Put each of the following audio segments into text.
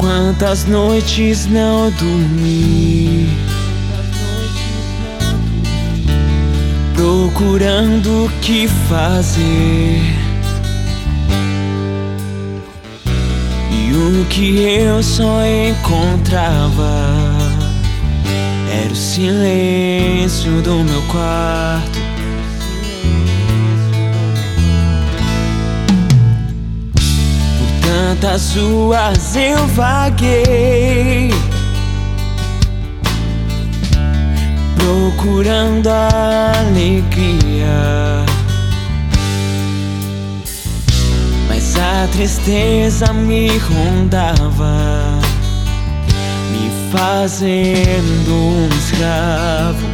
Quantas noites não dormi, procurando o que fazer, e o que eu só encontrava era o silêncio do meu quarto. Tantas ruas eu vaguei, procurando a alegria, mas a tristeza me rondava, me fazendo um escravo.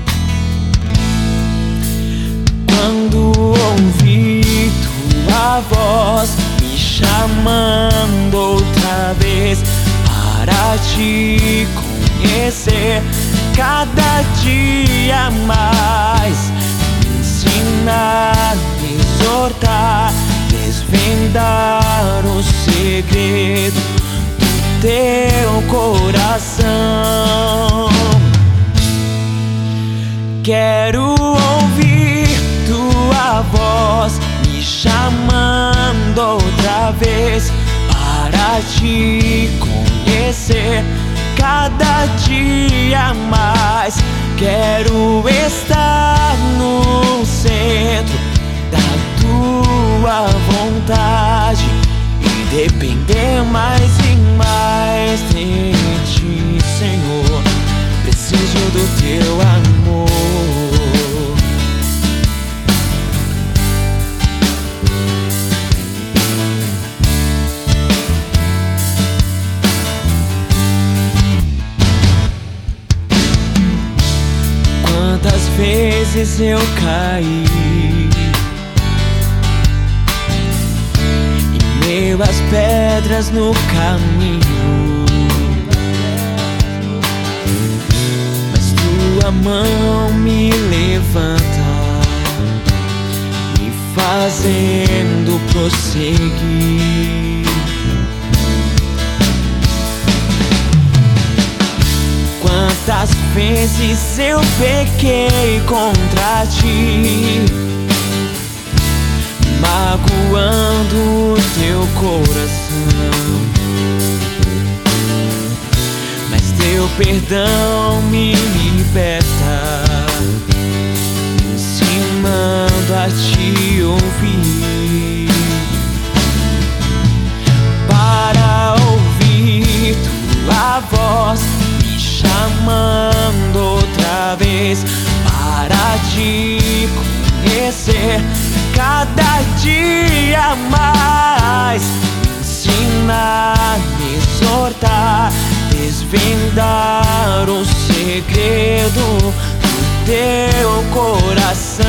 Quando ouvi tua voz me chamando outra vez para te conhecer cada dia mais, me ensinar, me exortar, desvendar o segredo do teu coração. Quero ouvir tua voz me chamando outra vez para te conhecer cada dia mais. Quero estar no centro da tua vontade e depender mais e mais de ti, Senhor. Preciso do teu amor. Quantas vezes eu caí em meio às pedras no caminho, mas tua mão me levanta, me fazendo prosseguir. Quantas vezes eu pequei contra ti, magoando o teu coração, mas teu perdão me liberta, me ensinando a te ouvir, para ouvir tua voz chamando outra vez para te conhecer cada dia mais, me ensinar, me exortar, desvendar o segredo do teu coração.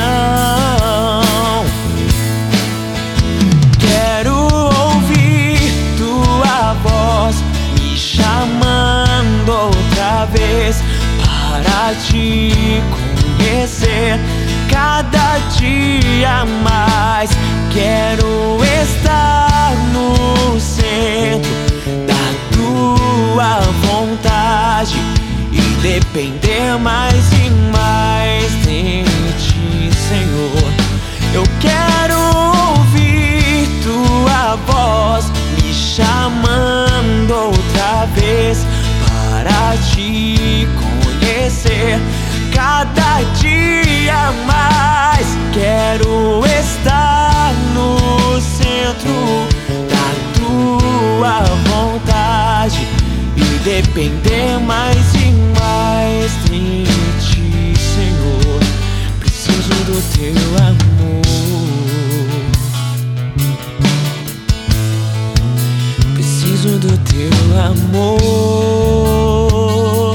Quero ouvir tua voz me chamando outra vez para te conhecer cada dia mais. Quero estar no centro da tua vontade e depender mais e mais de ti, Senhor. Eu quero ouvir tua voz me chamando outra vez para te conhecer cada dia mais. Quero estar no centro da tua vontade e depender mais e mais de ti, Senhor. Preciso do teu amor. Preciso do teu amor.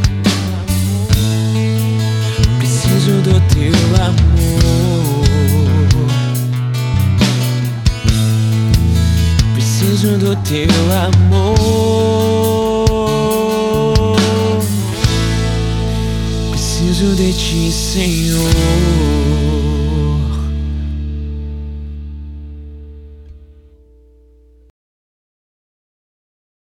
Preciso do teu amor. Preciso do teu amor. Preciso de ti, Senhor.